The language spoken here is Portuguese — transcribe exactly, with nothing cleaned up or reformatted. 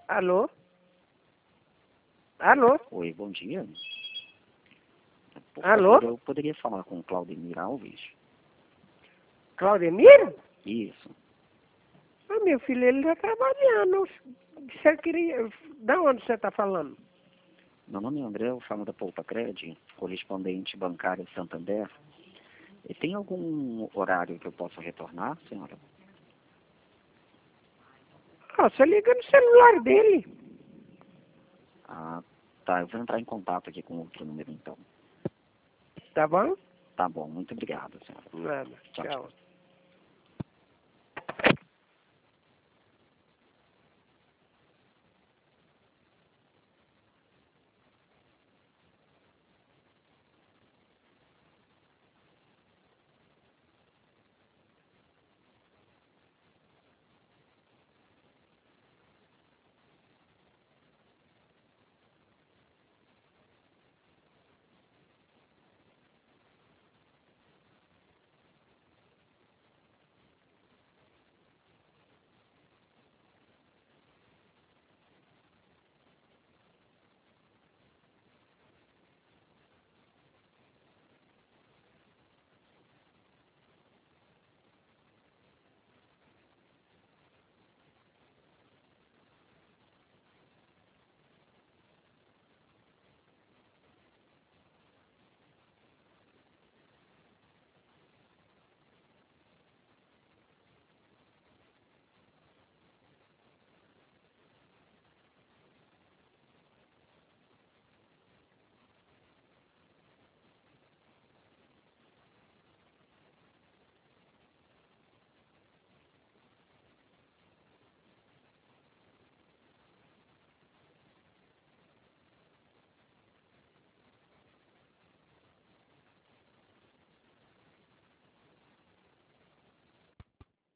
Alô? Alô? Oi, bom dia. Por Alô? favor, eu poderia falar com o Claudemir Alves? Claudemir? Isso. Ah, meu filho, ele está trabalhando. Você queria... Da onde você está falando? Meu nome é André, eu falo da Poupa Cred, correspondente bancária Santander. E tem algum horário que eu possa retornar, senhora? Ah, você liga no celular dele. Ah, tá. Eu vou entrar em contato aqui com outro número, então. Tá bom? Tá bom, muito obrigado, senhora. Nada. Tchau, Tchau. tchau.